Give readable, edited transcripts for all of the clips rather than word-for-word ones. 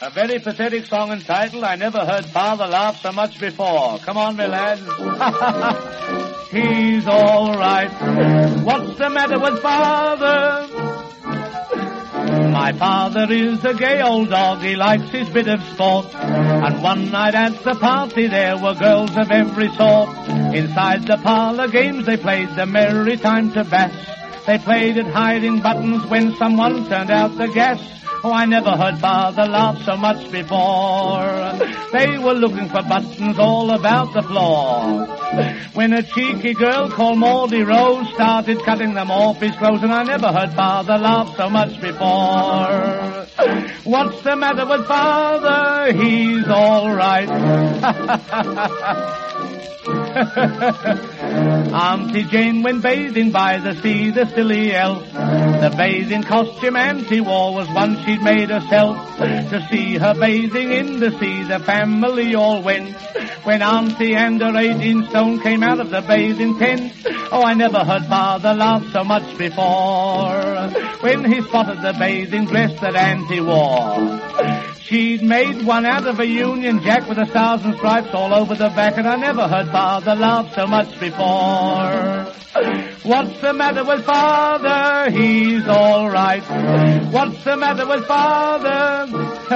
A very pathetic song entitled, I Never Heard Father Laugh So Much Before. Come on, me lads. He's all right. What's the matter with father? My father is a gay old dog, he likes his bit of sport. And one night at the party there were girls of every sort. Inside the parlour games they played the merry time to bash. They played at hiding buttons when someone turned out the gas. Oh, I never heard father laugh so much before. They were looking for buttons all about the floor, when a cheeky girl called Maudie Rose started cutting them off his clothes, and I never heard father laugh so much before. What's the matter with father? He's all right. Auntie Jane went bathing by the sea, the silly elf. The bathing costume Auntie wore was one she'd made herself. To see her bathing in the sea, the family all went. When Auntie and her 18 stone came out of the bathing tent, oh, I never heard father laugh so much before. When he spotted the bathing dress that Auntie wore, she'd made one out of a Union Jack with 1,000 stripes all over the back, and I never heard father laugh so much before. What's the matter with father? He's all right. What's the matter with father?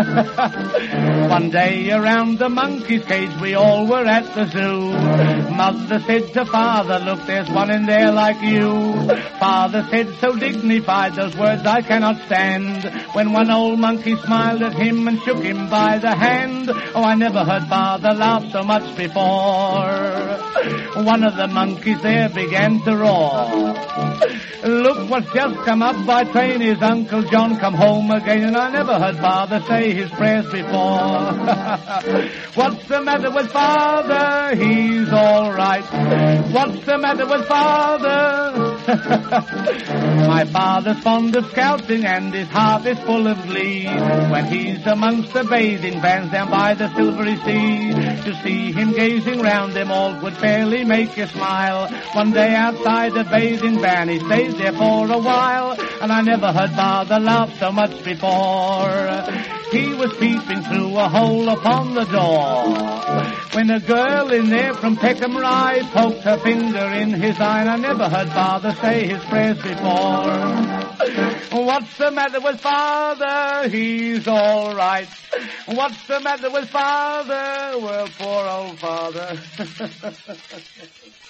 One day around the monkey's cage we all were at the zoo. Mother said to father, look, there's one in there like you. Father said so dignified, those words I cannot stand, when one old monkey smiled at him and shook him by the hand. Oh, I never heard father laugh so much before. One of the monkeys there began to roar. Look what's just come up by train, his Uncle John come home again, and I never heard father say his prayers before. What's the matter with father? He's all right. What's the matter with father? My father's fond of scouting and his heart is full of glee when he's amongst the bathing bands down by the silvery sea. To see him gazing round them all would fairly make you smile. One day outside the bathing band he stayed there for a while, and I never heard father laugh so much before. He was peeping through a hole upon the door when a girl in there from Peckham Rye poked her finger in his eye, and I never heard father say his prayers before. What's the matter with father? He's all right. What's the matter with father? Well, poor old father.